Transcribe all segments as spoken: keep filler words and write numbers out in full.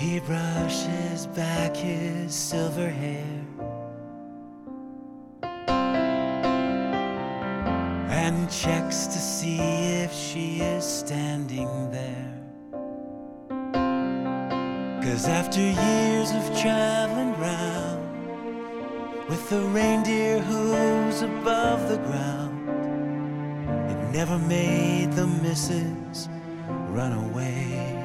He brushes back his silver hair and checks to see if she is standing there. 'Cause after years of traveling round with the reindeer hooves above the ground, it never made the missus run away.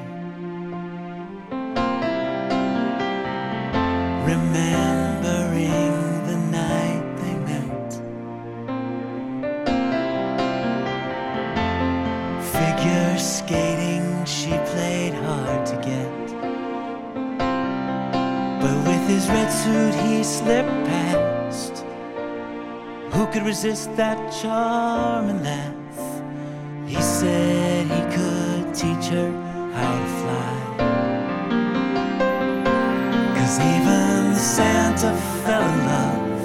Remembering the night they met, figure skating she played hard to get, but with his red suit he slipped past. Who could resist that charm and laugh? He said he could teach her how to fly. 'Cause even Santa fell in love.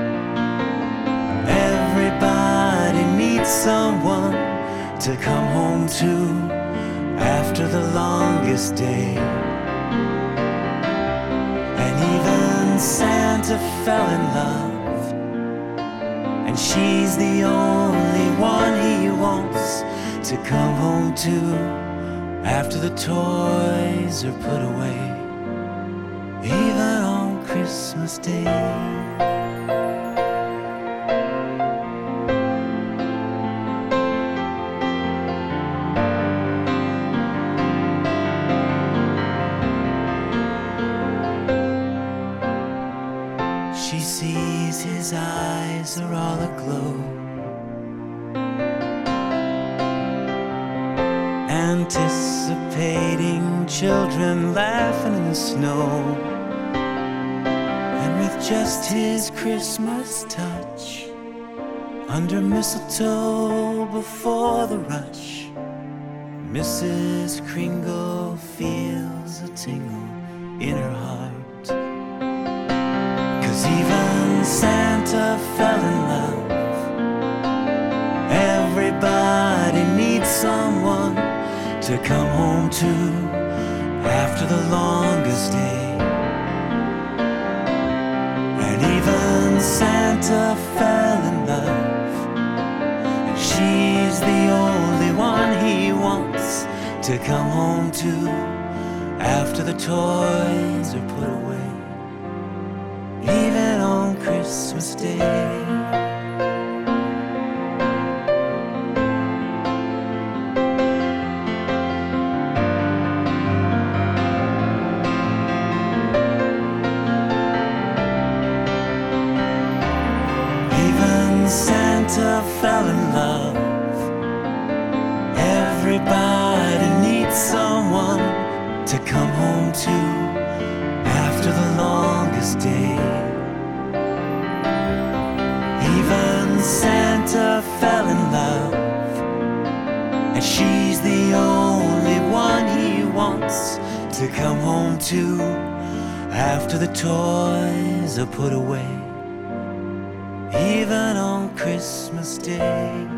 Everybody needs someone to come home to after the longest day. And even Santa fell in love, and she's the only one he wants to come home to after the toys are put away. Even on Christmas Day. She sees his eyes are all aglow, anticipating children laughing in the snow. Just his Christmas touch under mistletoe before the rush, Missus Kringle feels a tingle in her heart. 'Cause even Santa fell in love. Everybody needs someone to come home to after the longest day. Santa fell in love, and she's the only one he wants to come home to after the toys are put away. Even on Christmas Day. Santa fell in love. Everybody needs someone to come home to after the longest day. Even Santa fell in love, and she's the only one he wants to come home to after the toys are put away. Even on Christmas Day.